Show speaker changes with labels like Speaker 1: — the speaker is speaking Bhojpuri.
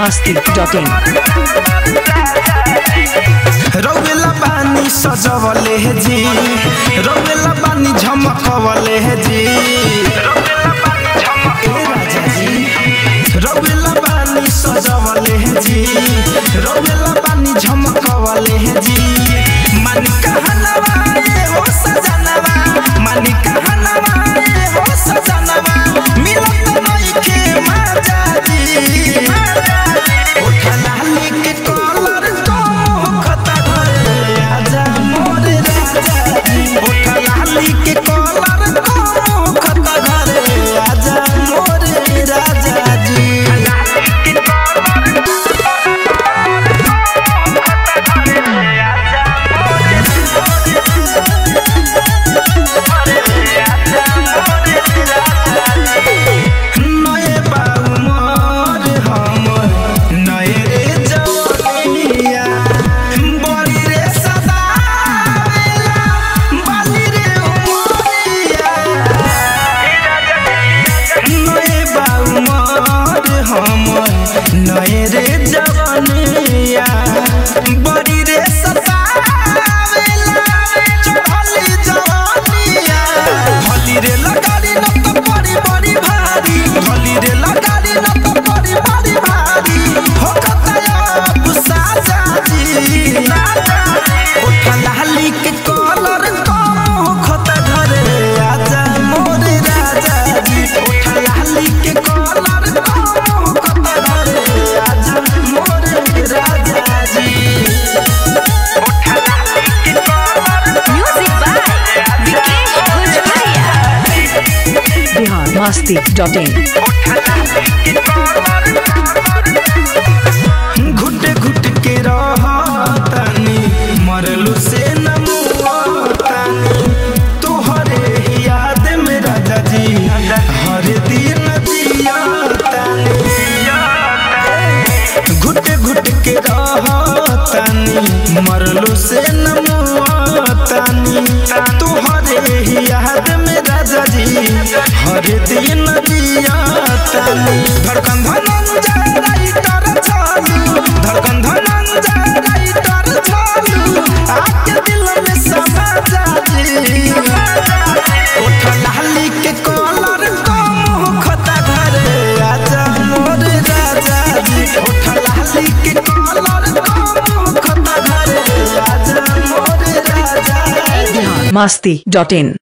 Speaker 1: biharmasti.in
Speaker 2: रौवेला बानी सजवले जी रौवेला बानी झमकवले जी रौवेला बानी सजवले जी रौवेला बानी झमकवले जी मन कहनवा हो सजनवा मन कहनवा हो सजनवा मिलत नइखे मजा जी उठला लेके कॉलर को खता घरे आजा मोर राजा जी उठला लेके कॉलर को खता घरे आजा मोर राजा जी नए रे जवानिया बड़ी रे सतावेला चढ़ली जवानिया भली रे लगाड़ी न तो बड़ी बड़ी भारी भली रे लगाड़ी न तो बड़ी बड़ी भारी हो कतया गुस्सा जाजी उठला के कॉलर को खता घरे आजा मोर राजा जी उठला के कॉलर को
Speaker 1: biharmasti.in
Speaker 2: घुट घुट के रहतानी मरलू से नमुआतानी तोहरे याद में राजा जी हर दिन जियातानी घुट घुट के रहतानी मरलू से नमुआतानी तोहरे याद में राजा जी हर दिन जियातानी धड़कन धनंजय राइटर चालू धड़कन धनंजय राइटर चालू आके दिल में समा जाजी उठला के कॉलर को खता घरे आजा मोर राजा जी उठला के कॉलर को खता घरे आजा मोर राजा
Speaker 1: biharmasti.in